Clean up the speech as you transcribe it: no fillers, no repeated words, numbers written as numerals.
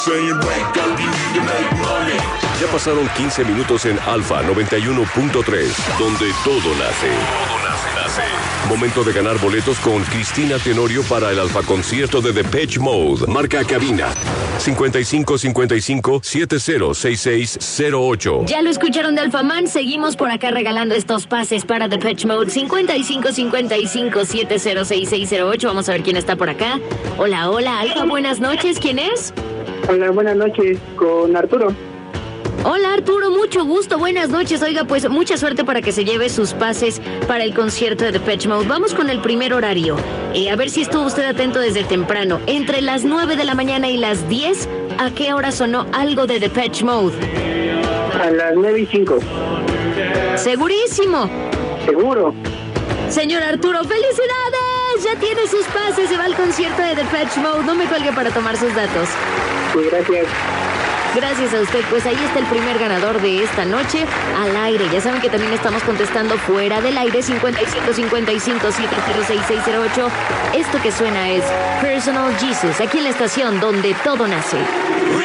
Ya pasaron 15 minutos en Alfa 91.3, donde todo nace. Momento de ganar boletos con Cristina Tenorio para el Alfa concierto de Depeche Mode. Marca cabina 5555-706608. Ya lo escucharon de Alfaman, seguimos por acá regalando estos pases para Depeche Mode. 5555-706608. Vamos a ver quién está por acá. Hola, Alfa, buenas noches, ¿quién es? Hola, buenas noches, con Arturo. Hola Arturo, mucho gusto, buenas noches. Oiga, pues mucha suerte para que se lleve sus pases para el concierto de Depeche Mode. Vamos con el primer horario. A ver si estuvo usted atento desde temprano. Entre las 9 de la mañana y las 10, ¿a qué hora sonó algo de Depeche Mode? A las 9:05. ¿Segurísimo? Seguro. Señor Arturo, ¡felicidades! Ya tiene sus pases, se va al concierto de Depeche Mode. No me cuelgue para tomar sus datos. Sí, gracias. Gracias a usted, pues ahí está el primer ganador de esta noche al aire. Ya saben que también estamos contestando fuera del aire, 5555-706608. Esto que suena es Personal Jesus, aquí en la estación donde todo nace.